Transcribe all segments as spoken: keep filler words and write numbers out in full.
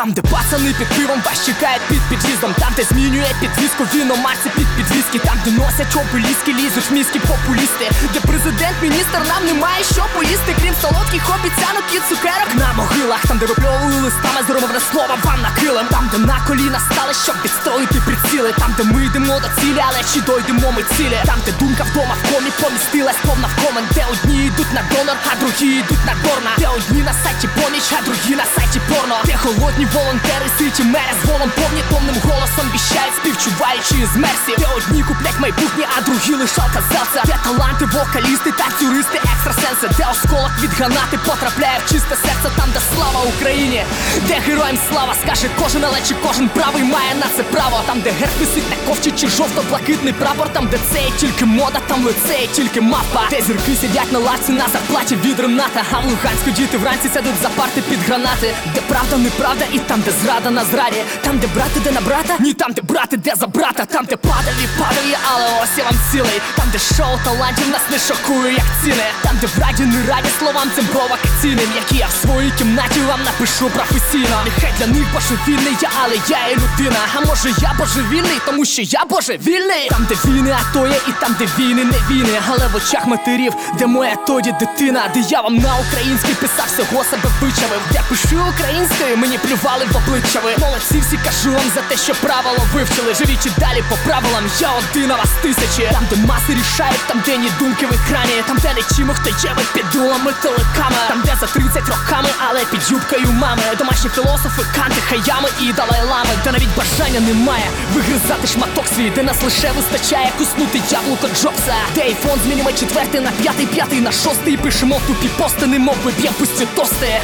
Там, де пацани під пивом вас чекають під під'їздом. Там, де змінює підвіску віномарці під підвіски. Там, де носять обеліски, лізуть міські популісти. Де президент, міністр, нам немає що поїсти, крім солодких обіцянок і цукерок на могилах. Там, де випльовували листами зроблене слово вам на килим. Там, де на коліна стали, щоб підстроїти приціли. Там, де ми йдемо до цілі, але чи дойдемо ми цілі. Там, де думка вдома в комі помістилась повна в комент. Де одні йдуть на донор, а другі йдуть на порно. Де одні на сайті поміч, а другі на сайті порно. Де голодні волонтери, ситі мери з волом повні, томним голосом віщають, співчуваючи з мерсів. Де одні куплять майбутнє, а другі лиш алказавця. Де таланти, вокалісти, танцюристи, екстрасенси. Де осколок від гранати потрапляє в чисте серце. Там, де слава Україні, де героям слава, скаже кожен, але чи кожен правий має на це право. Там, де герб висить на ковчі чи жовто-блакитний прапор. Там, де це є тільки мода, там лице є тільки мавпа. Де зірки сидять на лавці на зарплаті від Рената. А в Луганську діти вранці сядуть за парти під гранати. Де правда, неправда і там, де зрада на зраді. Там, де брат іде на брата, ні там, де брат іде за брата. Там, де падалі падає, але ось я вам цілий. Там, де шоу талантів нас не шокує, як ціни. Там, де в раді не раді словам цим провокаційним, які я в своїй кімнаті вам напишу професійно. Нехай для них божевільний я, але я є людина. А може я божевільний, тому що я божевільний. Там, де війни, а то є, і там, де війни, не війни. Але в очах матерів, де моя тоді дитина. Де я вам на українській писав, всього себе вичавив. Я пишу українською, мені плювали в обличчя ви. Молодці всі, кажу вам за те, що правило вивчили. Живіть і далі по правилам, я один, а вас тисячі. Там, де маси рішають, там, де ні думки в екрані. Там, де не чимо, хто є ви під дулами телекамер. Там, де за тридцять роками, але під юбкою мами. Домашні філософи, канти, хаями і далай-лами. Де навіть бажання немає вигризати шматок свій. Де нас лише вистачає куснути яблуко Джобса. Де айфон змінює четвертий на п'ятий, п'ятий на шостий. Пишемо тупі пости, немов би б'єм пусті тости.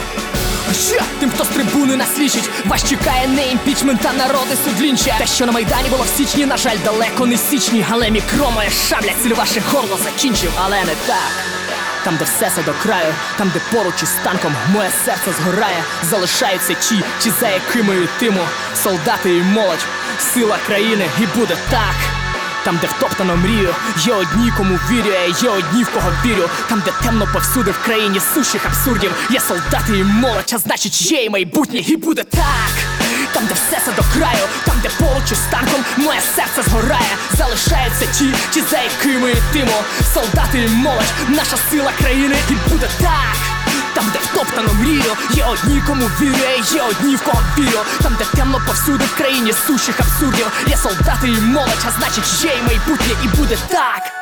Ще тим, хто з трибуни нас лічить, вас чекає не імпічмент, а народи суд лінча. Те, що на Майдані було в січні, на жаль, далеко не січні. Але мікро моя шабля, ціль ваше горло закінчив, але не так. Там, де все це до краю, там, де поруч із танком моє серце згорає. Залишаються ті, ті за якими йтиму. Солдати і молодь, сила країни, і буде так. Там, де втоптано мрію, є одні, кому вірю, а є одні, в кого вірю. Там, де темно повсюди в країні сущих абсурдів. Є солдати і молодь, а значить є і майбутнє, і буде так. Там, де все це до краю, там, де поруч із танком моє серце згорає. Залишаються ті, ті за якими йтиму. Солдати і молодь, наша сила країни, і буде так. Там, де втоптано мрію, є одні, кому вірю, а є одні, в кого вірю. Там, де темно повсюди в країні сущих абсурдів. Є солдати і молодь, а значить є і майбутнє, і буде так.